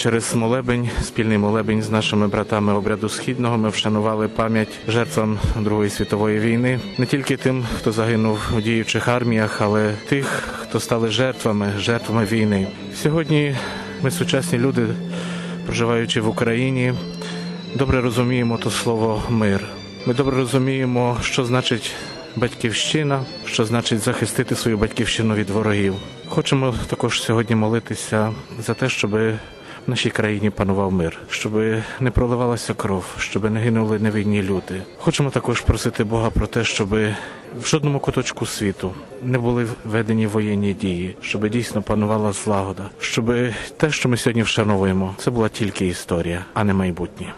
через молебень, спільний молебень з нашими братами обряду Східного ми вшанували пам'ять жертвам Другої світової війни. Не тільки тим, хто загинув у діючих арміях, але тих, хто стали жертвами війни. Сьогодні ми, сучасні люди, проживаючи в Україні, добре розуміємо то слово «мир». Ми добре розуміємо, що значить батьківщина, що значить захистити свою батьківщину від ворогів. Хочемо також сьогодні молитися за те, щоб в нашій країні панував мир, щоб не проливалася кров, щоб не гинули невинні люди. Хочемо також просити Бога про те, щоб в жодному куточку світу не були введені воєнні дії, щоб дійсно панувала злагода, щоб те, що ми сьогодні вшановуємо, це була тільки історія, а не майбутнє.